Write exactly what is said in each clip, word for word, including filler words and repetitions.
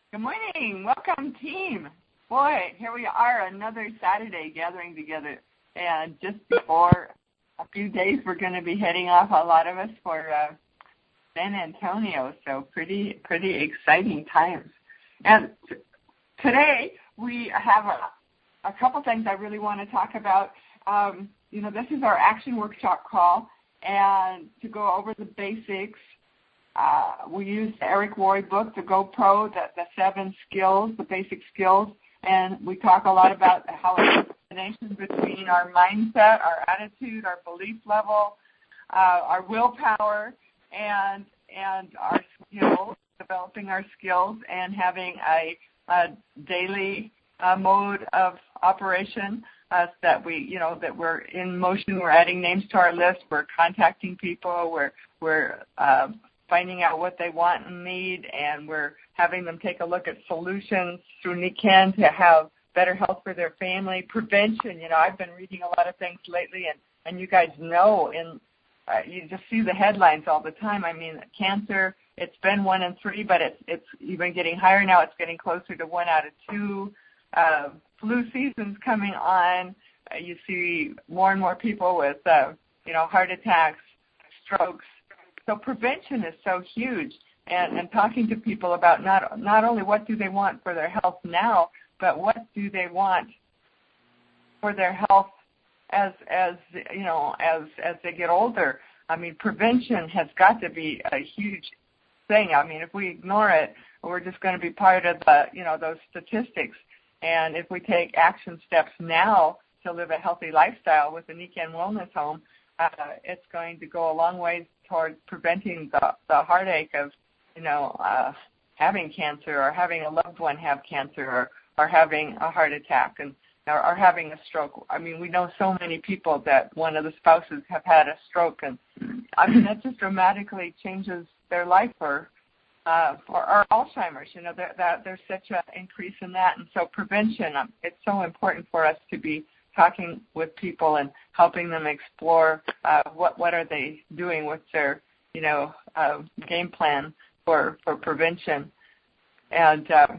Good morning. Welcome, team. Boy, here we are, another Saturday gathering together. And just before a few days, we're going to be heading off, a lot of us, for uh, San Antonio. So pretty, pretty exciting times. And t- today, we have a, a couple things I really want to talk about. Um, you know, this is our action workshop call. And to go over the basics, uh, we use the Eric Worre book, the GoPro, the, the seven skills, the basic skills. And we talk a lot about how it's a combination between our mindset, our attitude, our belief level, uh, our willpower, and and our skills, developing our skills, and having a, a daily uh, mode of operation uh, that we, you know, that we're in motion. We're adding names to our list. We're contacting people. We're we're uh, finding out what they want and need, and we're having them take a look at solutions through Nikken to have better health for their family. Prevention, you know, I've been reading a lot of things lately, and, and you guys know, in, uh, you just see the headlines all the time. I mean, cancer, it's been one in three, but it's, it's even getting higher now. It's getting closer to one out of two. Uh, flu season's coming on. Uh, you see more and more people with, uh, you know, heart attacks, strokes. So prevention is so huge. And, and talking to people about not not only what do they want for their health now, but what do they want for their health as as you know as as they get older. I mean, prevention has got to be a huge thing. I mean, if we ignore it, we're just going to be part of the you know those statistics. And if we take action steps now to live a healthy lifestyle with the Nikken Wellness Home, uh, it's going to go a long way toward preventing the the heartache of you know, uh, having cancer or having a loved one have cancer or, or having a heart attack and or, or having a stroke. I mean, we know so many people that one of the spouses have had a stroke, and I mean, that just dramatically changes their life. Or, uh, or, or Alzheimer's, you know, that, that there's such an increase in that. And so prevention, um, it's so important for us to be talking with people and helping them explore uh, what, what are they doing with their, you know, uh, game plan for, for prevention, and uh,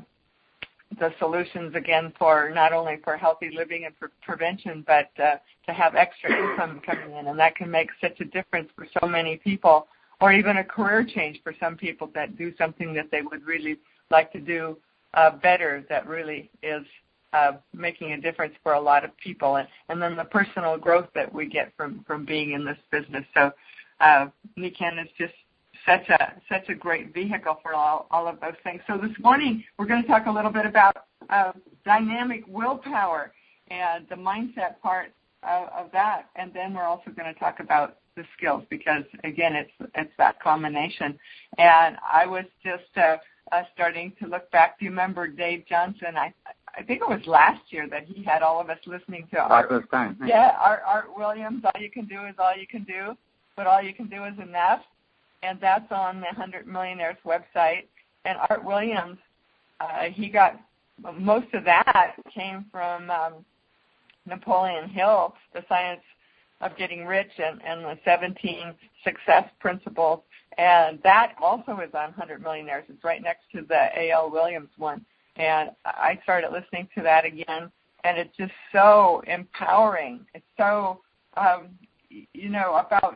the solutions, again, for not only for healthy living and for prevention, but uh, to have extra income coming in. And that can make such a difference for so many people, or even a career change for some people that do something that they would really like to do uh, better, that really is uh, making a difference for a lot of people. And, and then the personal growth that we get from, from being in this business. So uh, Nikken is just such a such a great vehicle for all, all of those things. So this morning we're going to talk a little bit about uh, dynamic willpower and the mindset part of, of that, and then we're also going to talk about the skills, because again, it's it's that combination. And I was just uh, uh, starting to look back. Do you remember Dave Johnson? I I think it was last year that he had all of us listening to Art. Time. Yeah, Art, Art Williams. All you can do is all you can do, but all you can do is enough. And that's on the one hundred Millionaires website. And Art Williams, uh, he got most of that came from um, Napoleon Hill, The Science of Getting Rich, and, and the seventeen Success Principles. And that also is on one hundred Millionaires. It's right next to the A L Williams one. And I started listening to that again, and it's just so empowering. It's so, um, you know, about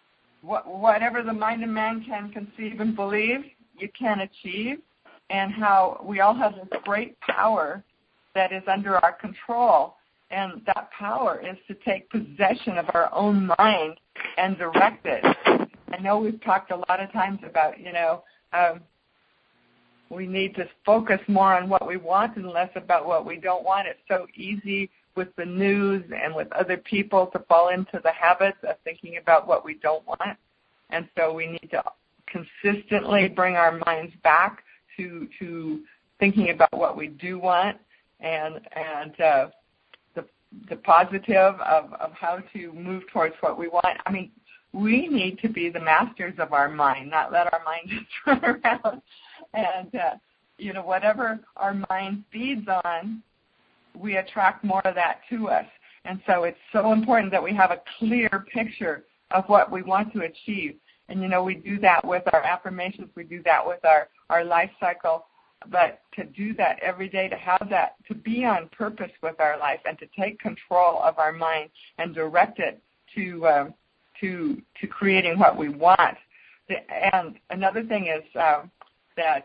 whatever the mind of man can conceive and believe, you can achieve, and how we all have this great power that is under our control. And that power is to take possession of our own mind and direct it. I know we've talked a lot of times about, you know, um, we need to focus more on what we want and less about what we don't want. It's so easy with the news and with other people to fall into the habits of thinking about what we don't want. And so we need to consistently bring our minds back to to thinking about what we do want, and and uh, the the positive of, of how to move towards what we want. I mean, we need to be the masters of our mind, not let our mind just run around. And, uh, you know, whatever our mind feeds on, we attract more of that to us. And so it's so important that we have a clear picture of what we want to achieve. And, you know, we do that with our affirmations. We do that with our, our life cycle but to do that every day, to have that, to be on purpose with our life and to take control of our mind and direct it to um, to to creating what we want. And another thing is uh, that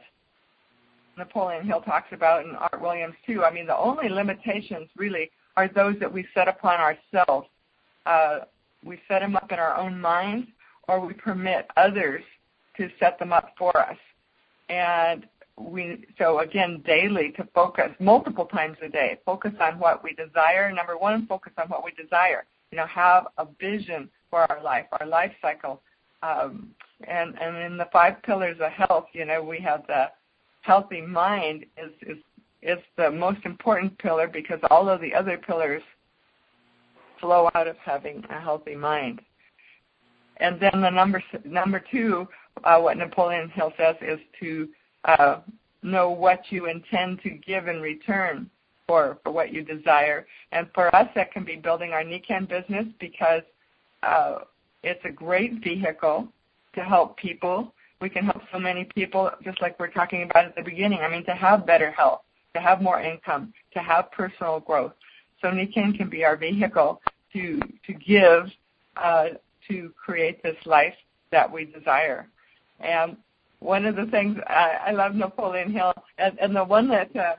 Napoleon Hill talks about, and Art Williams too. I mean, the only limitations really are those that we set upon ourselves. Uh, we set them up in our own minds, or we permit others to set them up for us. And we, so again, daily to focus, multiple times a day, focus on what we desire. Number one, focus on what we desire. You know, have a vision for our life, our life cycle. Um, and, and in the five pillars of health, you know, we have the healthy mind is, is is the most important pillar because all of the other pillars flow out of having a healthy mind. And then the number number two, uh, what Napoleon Hill says is to uh, know what you intend to give in return for, for what you desire. And for us, that can be building our Nikken business because uh, it's a great vehicle to help people. We can help so many people, just like we're talking about at the beginning. I mean, to have better health, to have more income, to have personal growth. So Nikken can be our vehicle to to give, uh, to create this life that we desire. And one of the things, I, I love Napoleon Hill, and, and the one that uh,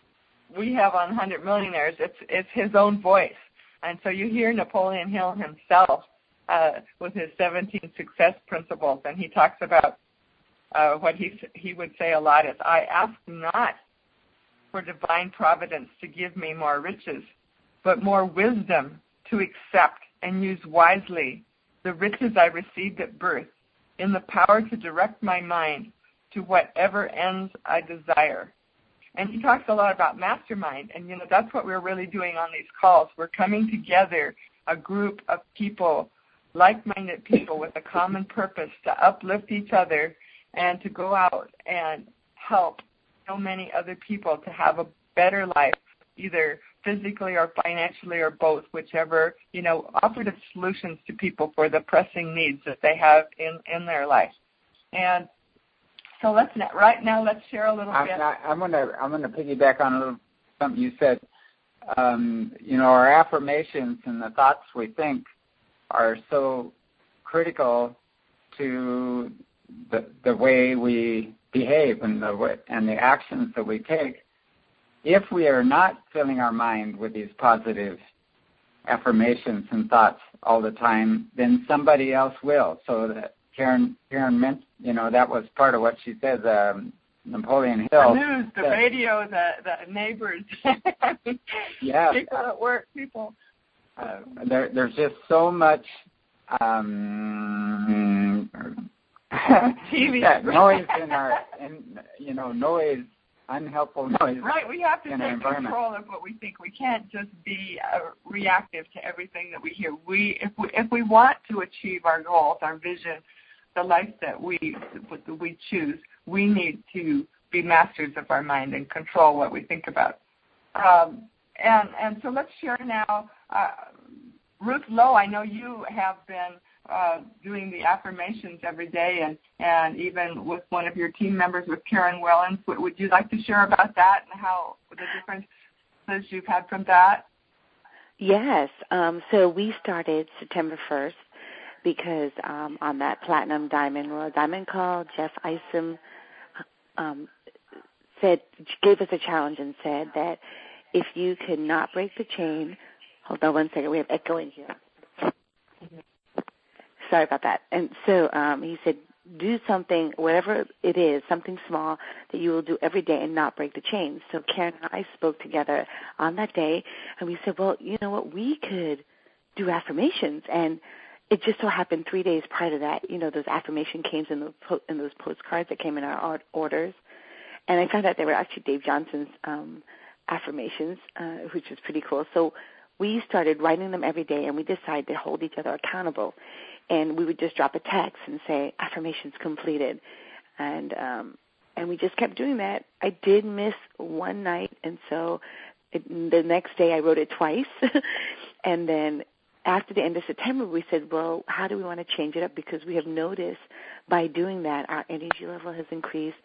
we have on one hundred Millionaires, it's, it's his own voice. And so you hear Napoleon Hill himself uh, with his seventeen success principles, and he talks about Uh, what he he would say a lot is, I ask not for divine providence to give me more riches, but more wisdom to accept and use wisely the riches I received at birth, in the power to direct my mind to whatever ends I desire. And he talks a lot about mastermind, and you know that's what we're really doing on these calls. We're coming together, a group of people, like-minded people with a common purpose to uplift each other and to go out and help so many other people to have a better life, either physically or financially or both, whichever, you know, offer solutions to people for the pressing needs that they have in, in their life. And so let's right now let's share a little I'm, bit. I'm gonna I'm gonna piggyback on a little something you said. Um, you know, our affirmations and the thoughts we think are so critical to the the way we behave and the way, and the actions that we take. If we are not filling our mind with these positive affirmations and thoughts all the time, then somebody else will. So that Karen Karen meant, you know, that was part of what she says. Um, Napoleon Hill. The news, the that, radio, the the neighbors. Yeah. People at work, people. Uh, there, there's just so much. Um, T V that noise in our, and you know, noise, unhelpful noise. Right, we have to in take control of what we think. We can't just be uh, reactive to everything that we hear. We, if we, if we want to achieve our goals, our vision, the life that we that we choose, we need to be masters of our mind and control what we think about. Um, and and so let's share now. Uh, Ruth Lowe, I know you have been uh, doing the affirmations every day, and, and even with one of your team members, with Karen Wellens. Would, would you like to share about that and how the differences you've had from that? Yes. Um, so we started September first because um, on that Platinum Diamond Royal Diamond call, Jeff Isom um, said gave us a challenge and said that if you could not break the chain. Hold on one second. We have echoing here. Sorry about that. And so um, he said, do something, whatever it is, something small that you will do every day and not break the chain. So Karen and I spoke together on that day, and we said, well, you know what, we could do affirmations. And it just so happened three days prior to that, you know, those affirmation came in, the po- in those postcards that came in our orders. And I found out they were actually Dave Johnson's um, affirmations, uh, which was pretty cool. So we started writing them every day, and we decided to hold each other accountable. And we would just drop a text and say, affirmations completed. And um, and we just kept doing that. I did miss one night, and so it, the next day I wrote it twice. And then after the end of September, we said, well, how do we want to change it up? Because we have noticed by doing that, our energy level has increased.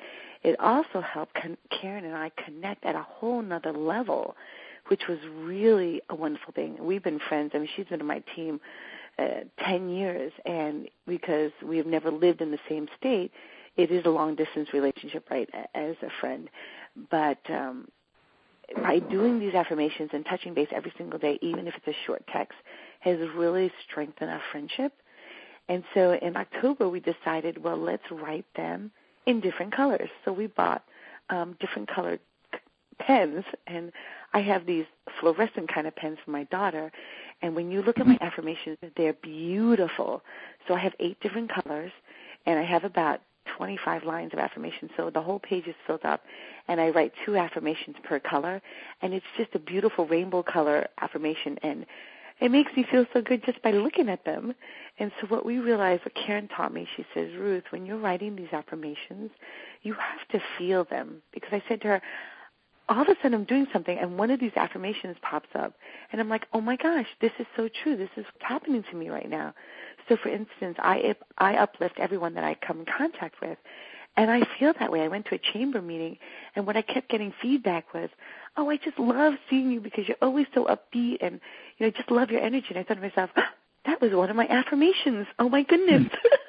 it also helped con- Karen and I connect at a whole nother level, which was really a wonderful thing. We've been friends. I mean, she's been on my team uh, ten years, and because we have never lived in the same state, it is a long-distance relationship, right, as a friend. But um, by doing these affirmations and touching base every single day, even if it's a short text, has really strengthened our friendship. And so in October, we decided, well, let's write them in different colors. So we bought um, different colored pens, and I have these fluorescent kind of pens for my daughter. And when you look at my affirmations, they're beautiful. So I have eight different colors, and I have about twenty-five lines of affirmations. So the whole page is filled up, and I write two affirmations per color, and it's just a beautiful rainbow color affirmation, and it makes me feel so good just by looking at them. And so what we realized, what Karen taught me, she says, Ruth, when you're writing these affirmations, you have to feel them. Because I said to her, all of a sudden I'm doing something, and one of these affirmations pops up, and I'm like, oh, my gosh, this is so true. This is what's happening to me right now. So, for instance, I, I uplift everyone that I come in contact with, and I feel that way. I went to a chamber meeting, and what I kept getting feedback was, oh, I just love seeing you because you're always so upbeat, and, you know, I just love your energy. And I thought to myself, oh, that was one of my affirmations. Oh, my goodness.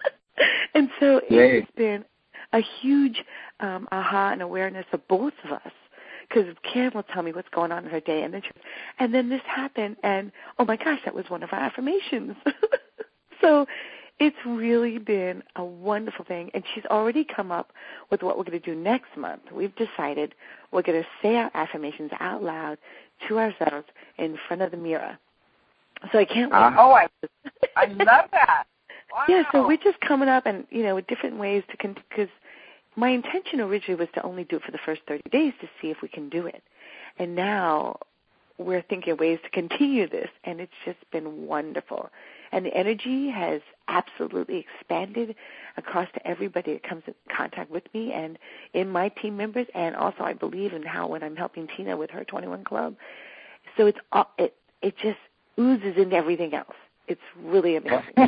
And so Yay. It's been a huge um, aha and awareness of both of us, because Karen will tell me what's going on in her day, and then, she, and then this happened, and, oh, my gosh, that was one of our affirmations. So it's really been a wonderful thing, and she's already come up with what we're going to do next month. We've decided we're going to say our affirmations out loud to ourselves in front of the mirror. So I can't wait. Uh, oh, I, I love that. Wow. Yeah, so we're just coming up and, you know, with different ways to, because my intention originally was to only do it for the first thirty days to see if we can do it. And now we're thinking of ways to continue this, and it's just been wonderful. And the energy has absolutely expanded across to everybody that comes in contact with me and in my team members, and also I believe in how when I'm helping Tina with her twenty-one Club. So it's it it just oozes into everything else. It's really amazing.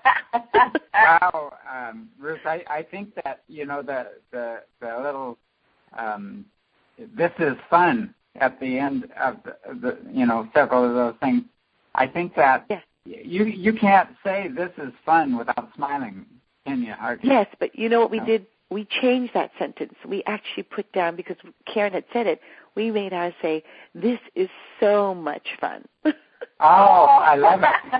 Wow, um, Ruth, I, I think that, you know, the the, the little um, this is fun at the end of the, the, you know, several of those things. I think that yes. you you can't say this is fun without smiling, can you? Yes, but you know what we did? We changed that sentence. We actually put down, because Karen had said it, we made ours say, this is so much fun. Oh, I love it.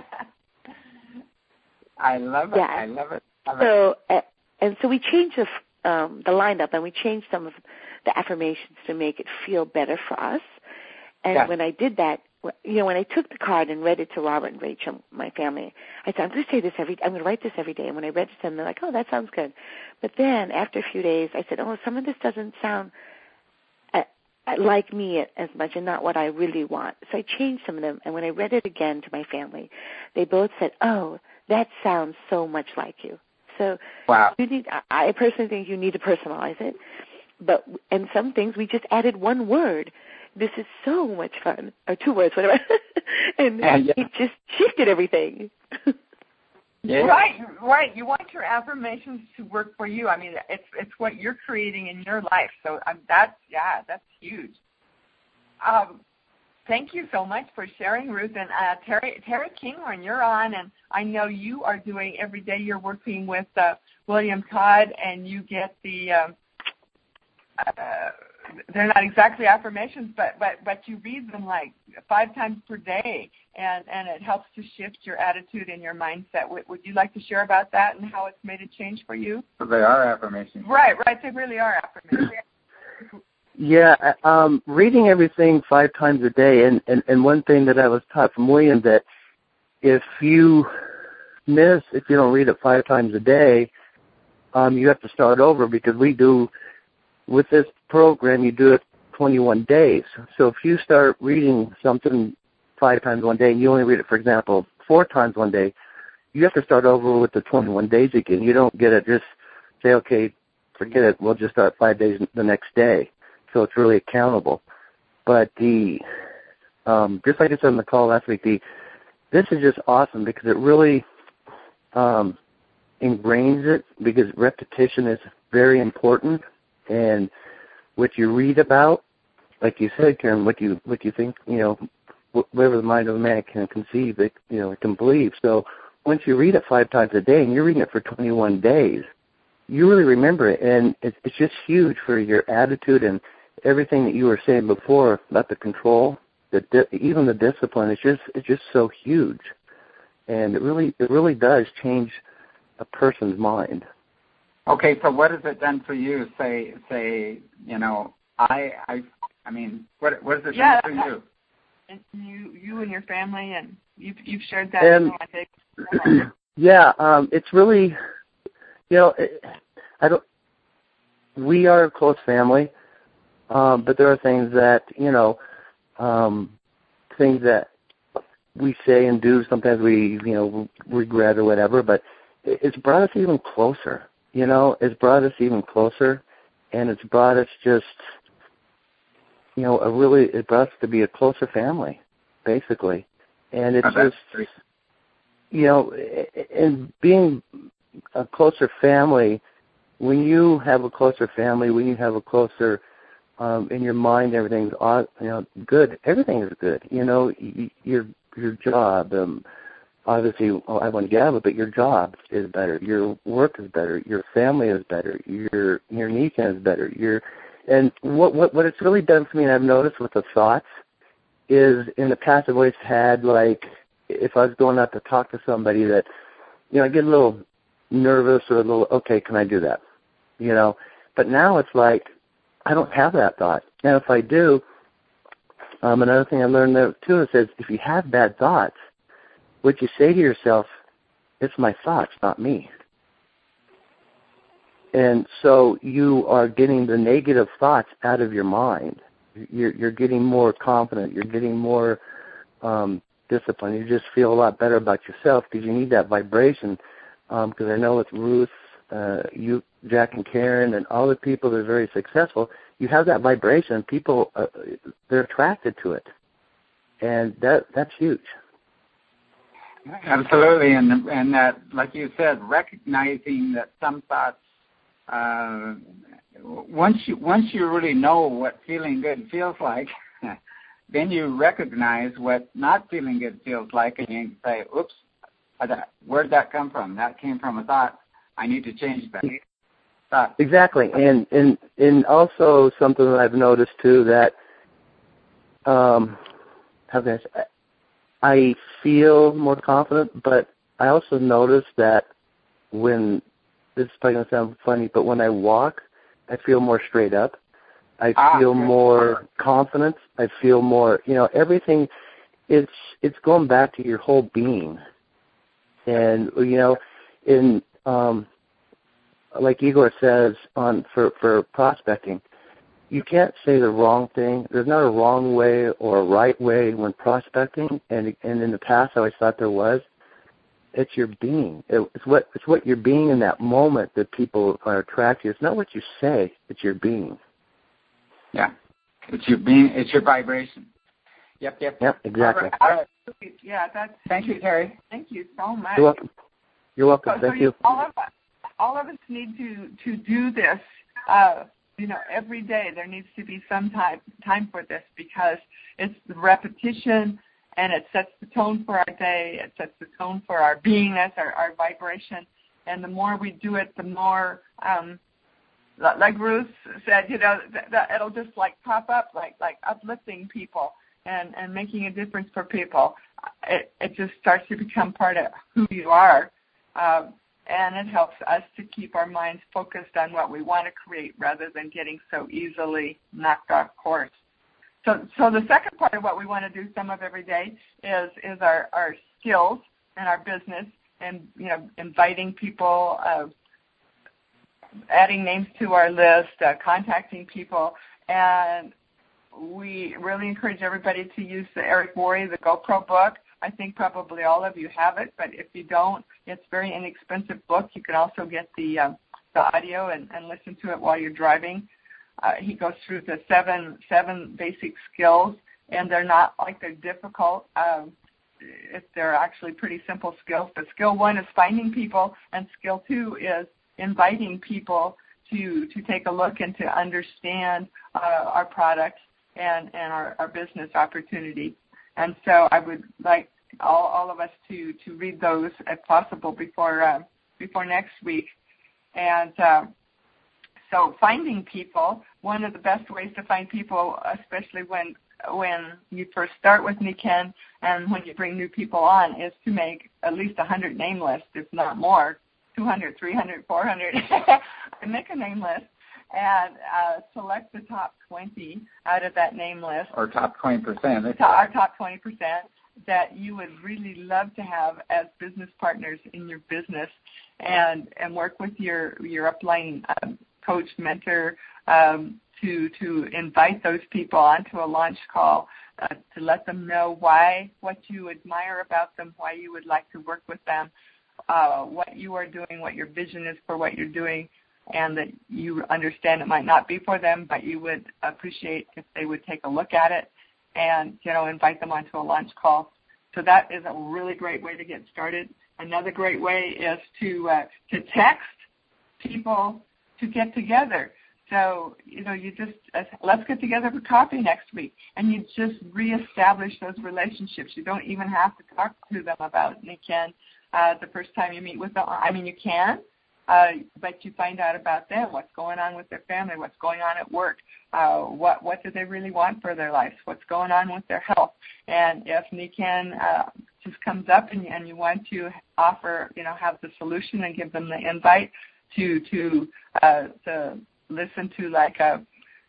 I love it. Yeah. I love it. Love so, it. Uh, and so we changed the, um, the lineup, and we changed some of the affirmations to make it feel better for us. And yes. when I did that, you know, when I took the card and read it to Robert and Rachel, my family, I said, I'm going to say this every, I'm going to write this every day. And when I read it to them, they're like, oh, that sounds good. But then after a few days, I said, oh, some of this doesn't sound uh, like me as much and not what I really want. So I changed some of them. And when I read it again to my family, they both said, oh, that sounds so much like you. So wow. you need, I personally think you need to personalize it. But and some things we just added one word. This is so much fun, or two words, whatever, and yeah, yeah. it just shifted everything. Yeah. Right, right. You want your affirmations to work for you. I mean, it's it's what you're creating in your life. So um, that's yeah, that's huge. Um, thank you so much for sharing, Ruth. And uh, Terry Terry Kinghorn, you're on, and I know you are doing every day. You're working with uh, William Todd, and you get the. Um, uh, they're not exactly affirmations, but, but, but you read them like five times per day, and, and it helps to shift your attitude and your mindset. Would, would you like to share about that and how it's made a change for you? So they are affirmations. Right, right. They really are affirmations. Yeah, um, reading everything five times a day, and, and, and one thing that I was taught from William, that if you miss, if you don't read it five times a day, um, you have to start over, because we do, with this program, you do it twenty-one days. So if you start reading something five times one day and you only read it, for example, four times one day, you have to start over with the twenty-one days again. You don't get it, just say, okay, forget it, we'll just start five days the next day. So it's really accountable. But the, um, just like I said on the call last week, the this is just awesome because it really um, ingrains it, because repetition is very important. And what you read about, like you said, Karen, what you what you think, you know, whatever the mind of a man can conceive, it, you know, it can believe. So once you read it five times a day, and you're reading it for twenty-one days, you really remember it, and it's, it's just huge for your attitude and everything that you were saying before about the control, the di- even the discipline. It's just it's just so huge, and it really it really does change a person's mind. Okay, so what has it done for you? Say, say, you know, I, I, I mean, what, what has it yeah, done for you? And you, you and your family, and you've, you've shared that. And, I think. yeah, um, it's really, you know, it, I don't. We are a close family, um, but there are things that you know, um, things that we say and do. Sometimes we, you know, regret or whatever. But it's brought us even closer. You know, it's brought us even closer, and it's brought us just, you know, a really, it brought us to be a closer family, basically. And it's oh, just, you know, and being a closer family, when you have a closer family, when you have a closer, um, in your mind, everything's, you know, good. Everything is good. You know, your your job, um, obviously, well, I want to get out of it, but your job is better. Your work is better. Your family is better. Your your weekend is better. Your and what what what it's really done for me, and I've noticed with the thoughts, is in the past I've always had, like, if I was going out to talk to somebody that, you know, I get a little nervous or a little, okay, can I do that? You know, but now it's like I don't have that thought. And if I do, um, another thing I learned there too is that if you have bad thoughts, what you say to yourself, it's my thoughts, not me. And so you are getting the negative thoughts out of your mind. You're, you're getting more confident. You're getting more um, disciplined. You just feel a lot better about yourself because you need that vibration. Because um, I know with Ruth, uh, you, Jack and Karen, and all the people that are very successful, you have that vibration. People, uh, they're attracted to it. And that that's huge. Absolutely, and and that, like you said, recognizing that some thoughts, uh, once you once you really know what feeling good feels like, then you recognize what not feeling good feels like, and you say, "Oops, where'd that come from? That came from a thought. I need to change that." Thought. Exactly, and and and also something that I've noticed too that, um, how can I say? I feel more confident, but I also notice that when, this is probably going to sound funny, but when I walk, I feel more straight up. I ah, feel good. more confidence. I feel more, you know, everything, it's it's going back to your whole being. And, you know, in, um, like Igor says on for, for prospecting, you can't say the wrong thing. There's not a wrong way or a right way when prospecting, and and in the past I always thought there was. It's your being. It's what it's what you're being in that moment that people are attracted. It's not what you say. It's your being. Yeah, it's your being. It's your vibration. Yep, yep, yep. Exactly. All right. All right. Yeah, that's. Thank you, Terry. Thank you so much. You're welcome. You're welcome. So, Thank so you. All of us, all of us need to to do this. Uh, You know, every day there needs to be some time time for this because it's the repetition and it sets the tone for our day. It sets the tone for our beingness, our, our vibration. And the more we do it, the more, um, like Ruth said, you know, that, that it'll just like pop up, like like uplifting people and, and making a difference for people. It, it just starts to become part of who you are. Um, And it helps us to keep our minds focused on what we want to create rather than getting so easily knocked off course. So so the second part of what we want to do some of every day is is our, our skills and our business and, you know, inviting people, uh, adding names to our list, uh, contacting people. And we really encourage everybody to use the Eric Worre, the GoPro book. I think probably all of you have it, but if you don't, it's a very inexpensive book. You can also get the uh, the audio and, and listen to it while you're driving. Uh, he goes through the seven seven basic skills, and they're not like they're difficult. Um, if they're actually pretty simple skills. But skill one is finding people, and skill two is inviting people to, to take a look and to understand uh, our product and, and our, our business opportunity. And so I would like all, all of us to, to read those if possible before uh, before next week. And uh, so finding people, one of the best ways to find people, especially when when you first start with Nikken and when you bring new people on, is to make at least one hundred name lists, if not more, two hundred, three hundred, four hundred, and make a name list and uh, select the top twenty out of that name list. Or top twenty percent. Our top twenty percent that you would really love to have as business partners in your business, and, and work with your, your upline um, coach, mentor, um, to to invite those people onto a launch call, uh, to let them know why, what you admire about them, why you would like to work with them, uh, what you are doing, what your vision is for what you're doing, and that you understand it might not be for them, but you would appreciate if they would take a look at it and, you know, invite them onto a launch call. So that is a really great way to get started. Another great way is to uh, to text people to get together. So, you know, you just, uh, let's get together for coffee next week. And you just reestablish those relationships. You don't even have to talk to them about Nikken uh, the first time you meet with them. I mean, you can, uh, but you find out about them, what's going on with their family, what's going on at work, uh, what what do they really want for their lives, what's going on with their health. And if Nikken uh, just comes up and, and you want to offer, you know, have the solution and give them the invite to, to, uh, to listen to like a,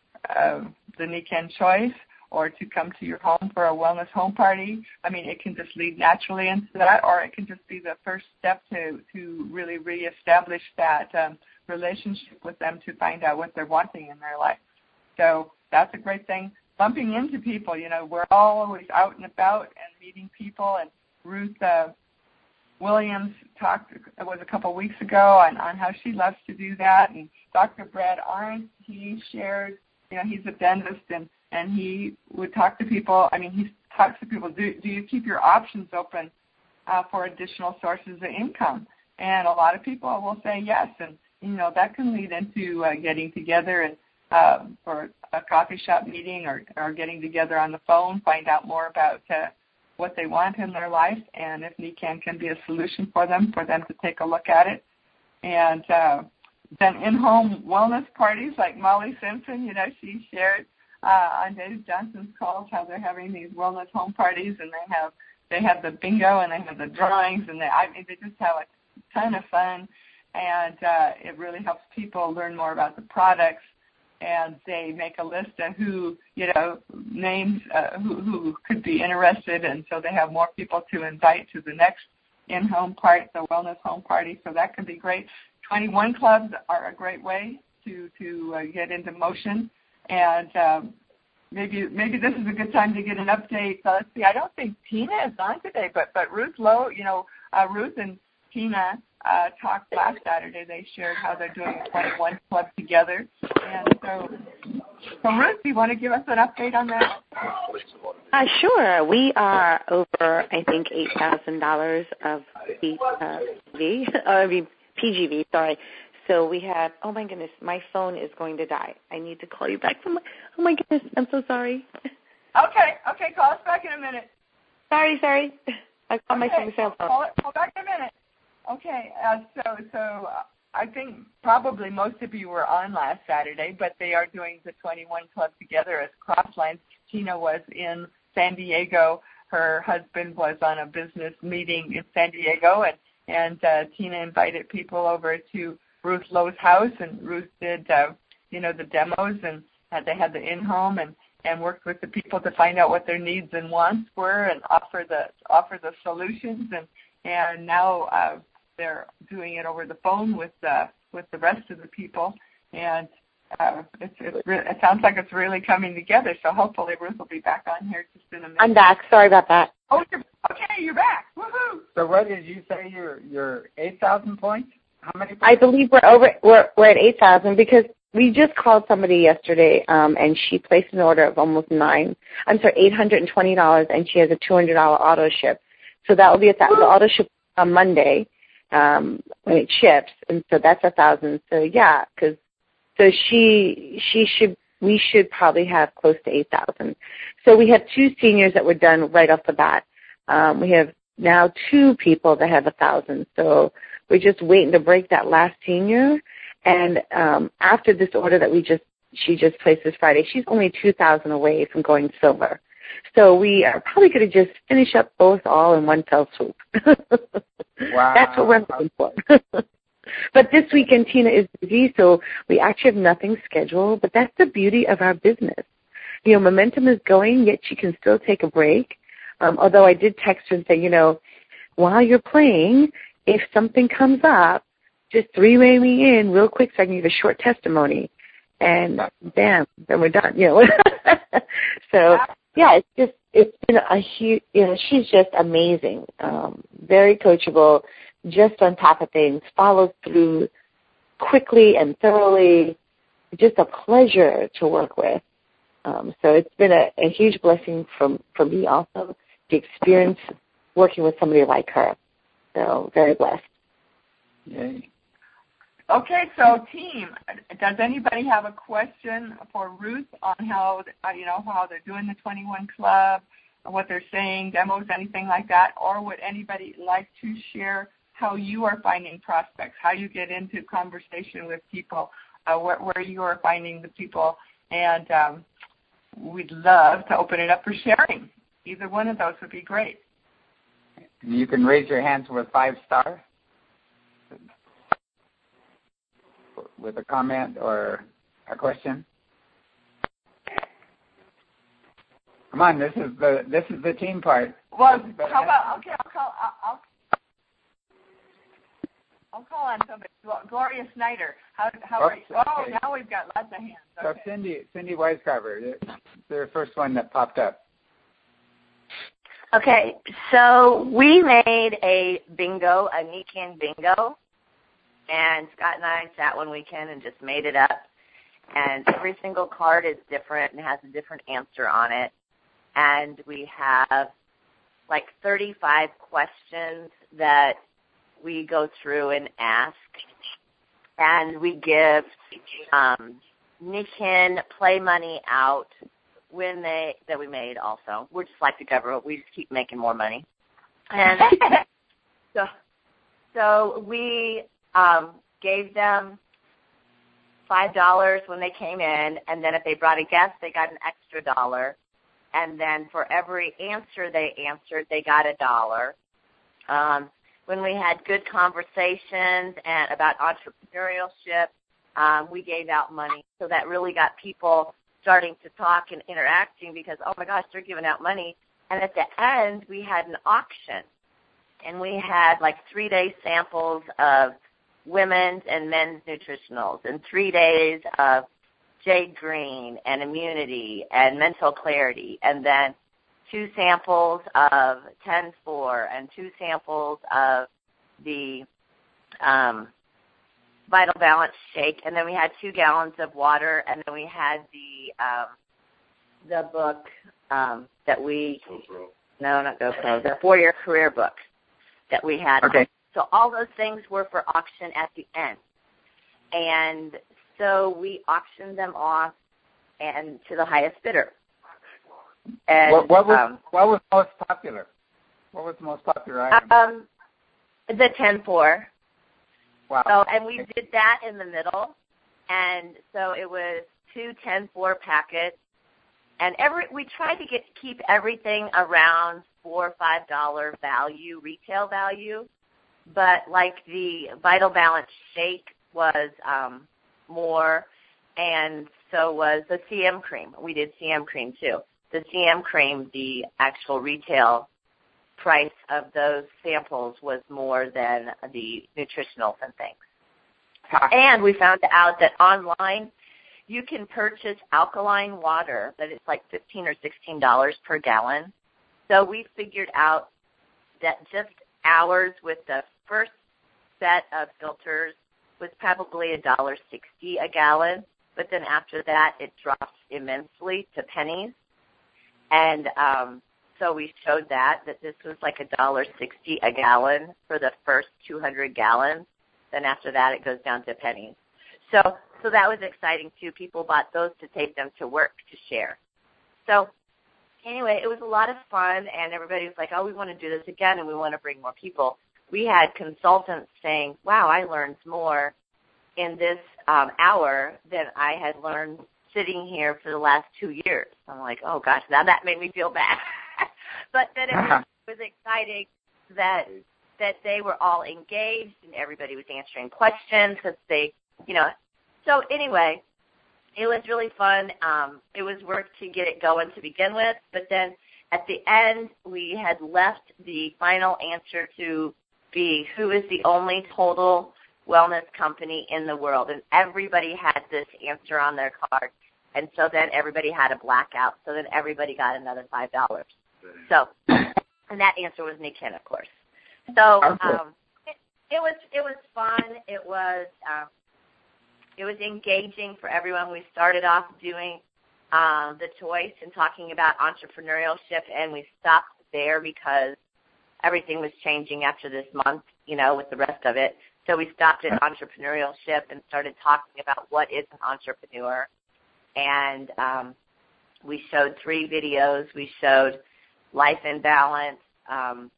a, the Nikken Choice, or to come to your home for a wellness home party. I mean, it can just lead naturally into that, or it can just be the first step to, to really reestablish that um, relationship with them to find out what they're wanting in their life. So that's a great thing. Bumping into people, you know, we're all always out and about and meeting people. And Ruth uh, Williams talked, it was a couple weeks ago, on, on how she loves to do that. And Doctor Brad Arndt, he shared, you know, he's a dentist, and, and he would talk to people. I mean, he talks to people, do, do you keep your options open uh, for additional sources of income? And a lot of people will say yes. And, you know, that can lead into uh, getting together and uh, for a coffee shop meeting, or, or getting together on the phone, find out more about uh, what they want in their life, and if Nikken can be a solution for them, for them to take a look at it. And uh, then in-home wellness parties, like Molly Simpson, you know, she shared uh, on Dave Johnson's calls how they're having these wellness home parties, and they have they have the bingo and they have the drawings, and they I mean they just have a ton of fun, and uh, it really helps people learn more about the products. And they make a list of who, you know, names uh, who, who could be interested, and so they have more people to invite to the next in-home part, the wellness home party. So that can be great. twenty-one clubs are a great way to to uh, get into motion, and um, maybe maybe this is a good time to get an update. So let's see. I don't think Tina is on today, but but Ruth Lowe, you know, uh, Ruth and Tina uh, talked last Saturday. They shared how they're doing a twenty-one club together. And so, so Ruth, do you want to give us an update on that? Uh, sure. We are over, I think, eight thousand dollars of P, uh, V, I mean, P G V, sorry. So we have, oh, my goodness, my phone is going to die. I need to call you back from my, oh, my goodness, I'm so sorry. Okay, okay, call us back in a minute. Sorry, sorry. I called okay, my cell phone. Call, call back in a minute. Okay, uh, so so uh, I think probably most of you were on last Saturday, but they are doing the twenty-one Club together as Crosslines. Tina was in San Diego. Her husband was on a business meeting in San Diego, and, and uh, Tina invited people over to Ruth Lowe's house, and Ruth did, uh, you know, the demos, and uh, they had the in-home, and, and worked with the people to find out what their needs and wants were, and offer the offer the solutions, and and now uh, they're doing it over the phone with uh, with the rest of the people, and uh, it's, it's re- it sounds like it's really coming together. So hopefully Ruth will be back on here just in a minute. I'm back. Sorry about that. Oh, you're, okay, you're back. Woohoo! So what did you say? You're you're eight thousand points? How many points? I believe we're over. We're we're at eight thousand because we just called somebody yesterday, um, and she placed an order of almost nine. I'm sorry, eight hundred and twenty dollars, and she has a two hundred dollar auto ship. So that will be a th- the auto ship on Monday um, when it ships, and so that's a thousand. So yeah, because So she she should we should probably have close to eight thousand. So we have two seniors that were done right off the bat. Um, we have now two people that have a thousand. So we're just waiting to break that last senior. And um, after this order that we just she just placed this Friday, she's only two thousand away from going silver. So we are probably going to just finish up both all in one fell swoop. Wow. That's what we're looking for. But this weekend, Tina is busy, so we actually have nothing scheduled. But that's the beauty of our business. You know, momentum is going, yet you can still take a break. Um, although I did text her and say, you know, while you're playing, if something comes up, just three-way me in real quick so I can give a short testimony. And bam, then we're done. You know. So yeah, it's just it's been a huge. You know, she's just amazing. Um, very coachable, just on top of things, follows through quickly and thoroughly. Just a pleasure to work with. Um, so it's been a, a huge blessing from for me also to experience working with somebody like her. So very blessed. Yay. Okay, so team, does anybody have a question for Ruth on how uh, you know how they're doing the twenty-one Club, what they're saying, demos, anything like that, or would anybody like to share how you are finding prospects, how you get into conversation with people, uh, where, where you are finding the people, and um, we'd love to open it up for sharing. Either one of those would be great. You can raise your hands with five stars. With a comment or a question. Come on, this is the this is the team part. Well, how about okay? I'll call. I'll, I'll call on somebody. Gloria Snyder. How how are you? Oh, okay. Now we've got lots of hands. Okay. So Cindy Cindy Weiscarver, the first one that popped up. Okay, so we made a bingo, a Nikan bingo. And Scott and I sat one weekend and just made it up. And every single card is different and has a different answer on it. And we have like thirty-five questions that we go through and ask. And we give um, Nikan play money out when they that we made also. We're just like the government. We just keep making more money. And so, so we... Um, gave them five dollars when they came in, and then if they brought a guest, they got an extra dollar. And then for every answer they answered, they got a dollar. Um, when we had good conversations and about entrepreneurship, um, we gave out money. So that really got people starting to talk and interacting because, oh, my gosh, they're giving out money. And at the end, we had an auction, and we had like three-day samples of women's and men's nutritionals, and three days of Jade Green and immunity and mental clarity, and then two samples of ten four and two samples of the um, Vital Balance shake, and then we had two gallons of water, and then we had the um, the book um, that we GoPro. no not GoPro the four year career book that we had. Okay. So all those things were for auction at the end. And so we auctioned them off and to the highest bidder. And, what, what was um, what was most popular? What was the most popular item? Um, the ten four. Wow. So, and we did that in the middle. And so it was two ten four packets. And every we tried to get keep everything around four or five dollar value, retail value. But like the Vital Balance shake was um, more, and so was the C M cream. We did C M cream too. The C M cream, the actual retail price of those samples was more than the nutritionals and things. And we found out that online you can purchase alkaline water that is like fifteen or sixteen dollars per gallon. So we figured out that just ours with the first set of filters was probably a dollar sixty a gallon, but then after that it dropped immensely to pennies. And um, so we showed that, that this was like a dollar sixty a gallon for the first two hundred gallons. Then after that it goes down to pennies. So so that was exciting, too. People bought those to take them to work to share. So anyway, it was a lot of fun, and everybody was like, oh, we want to do this again, and we want to bring more people. We had consultants saying, wow, I learned more in this um, hour than I had learned sitting here for the last two years. I'm like, oh, gosh, now that made me feel bad. But then it was, it was exciting that that they were all engaged and everybody was answering questions because they, you know. So anyway, it was really fun. Um, it was work to get it going to begin with, but then at the end we had left the final answer to be who is the only total wellness company in the world, and everybody had this answer on their card, and so then everybody had a blackout, so then everybody got another five dollars. So, and that answer was Nikin, of course. So um, it, it was it was fun. It was um, it was engaging for everyone. We started off doing uh, the choice and talking about entrepreneurship, and we stopped there because everything was changing after this month, you know, with the rest of it. So we stopped at entrepreneurship and started talking about what is an entrepreneur. And um, we showed three videos. We showed Life in Balance, um,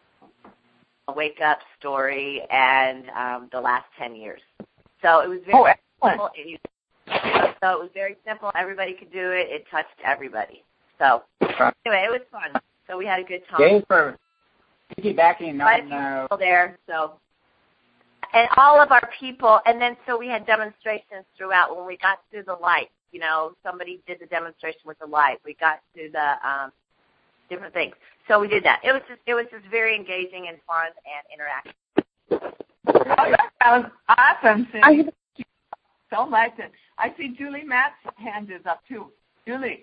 A Wake Up Story, and um, the last ten years. So it was very oh, simple. It, so it was very simple. Everybody could do it. It touched everybody. So anyway, it was fun. So we had a good time. Yay for piggybacking Quite on a few uh, people there. So. And all of our people, and then so we had demonstrations throughout when we got to the light. You know, somebody did the demonstration with the light. We got to the um, different things. So we did that. It was just, it was just very engaging and fun and interactive. Oh, that sounds awesome, Cindy. Thank you so much. And I see Julie Matt's hand is up, too. Julie.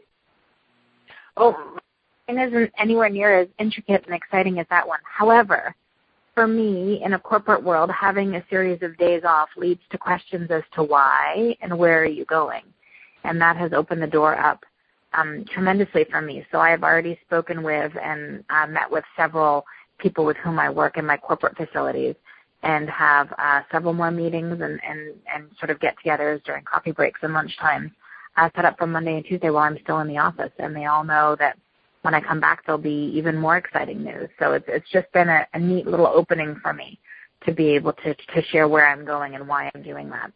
Oh, it isn't anywhere near as intricate and exciting as that one. However, for me, in a corporate world, having a series of days off leads to questions as to why and where are you going. And that has opened the door up um, tremendously for me. So I have already spoken with and uh, met with several people with whom I work in my corporate facilities and have uh, several more meetings and, and, and sort of get-togethers during coffee breaks and lunchtimes uh, set up for Monday and Tuesday while I'm still in the office. And they all know that when I come back, there'll be even more exciting news. So it's, it's just been a, a neat little opening for me to be able to, to share where I'm going and why I'm doing that.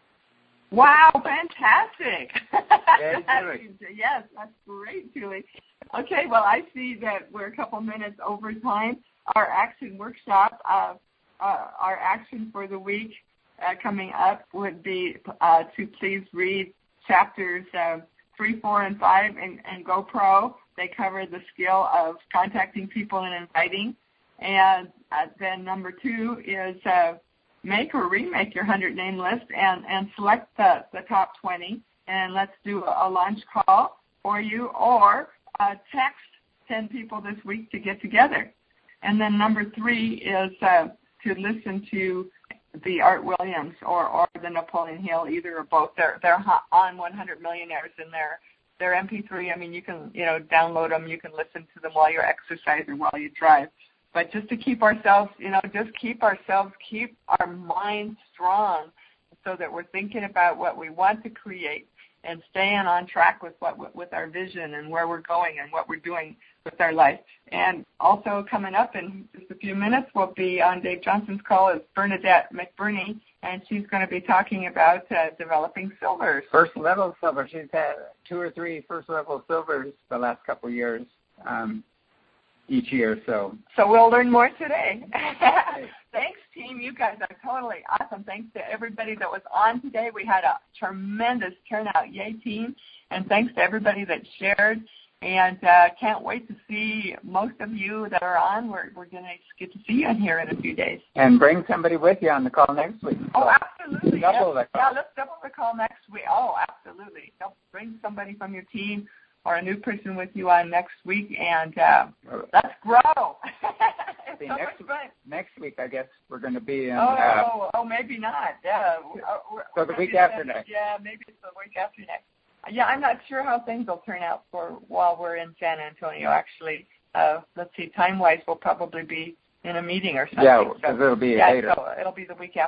Wow, fantastic. Yes, yes, that's great, Julie. Okay, well, I see that we're a couple minutes over time. Our action workshop, uh, uh, our action for the week uh, coming up would be uh, to please read chapters uh, three, four, and five in, in GoPro. They cover the skill of contacting people and inviting. And uh, then number two is uh, make or remake your one hundred name list and, and select the, the top twenty. And let's do a launch call for you, or uh, text ten people this week to get together. And then number three is uh, to listen to the Art Williams or, or the Napoleon Hill, either or both. They're, they're on one hundred Millionaires in their They're M P three. I mean, you can, you know, download them. You can listen to them while you're exercising, while you drive. But just to keep ourselves, you know, just keep ourselves, keep our mind strong so that we're thinking about what we want to create and staying on track with what with our vision and where we're going and what we're doing with our life. And also coming up in just a few minutes, we'll be on Dave Johnson's call is Bernadette McBurney, and she's going to be talking about uh, developing silvers. First level silver. She's had two or three first level silvers the last couple of years, um, each year. So so we'll learn more today. Thanks, team. You guys are totally awesome. Thanks to everybody that was on today. We had a tremendous turnout. Yay, team. And thanks to everybody that shared. And uh, can't wait to see most of you that are on. We're, we're going to get to see you in here in a few days. And bring somebody with you on the call next week. Oh, absolutely. Double yeah. the call. Yeah, let's double the call next week. Oh, absolutely. So bring somebody from your team or a new person with you on next week, and uh, let's grow. It's See, so next, much fun. Next week, I guess, we're going to be in... Oh, uh, oh, oh, maybe not. Yeah. So the week after next. Yeah, maybe it's the week after next. Yeah, I'm not sure how things will turn out for while we're in San Antonio, actually. Uh, let's see, time-wise, we'll probably be in a meeting or something. Yeah, because so, it'll be yeah, later. So it'll be the week after.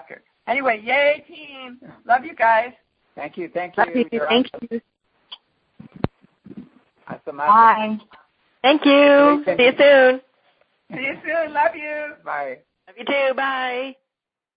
Anyway, yay, team. Love you guys. Thank you. Thank you. Love you. You're Thank awesome. you. Awesome. Bye. Thank you. See you soon. See you soon. Love you. Bye. Love you too. Bye.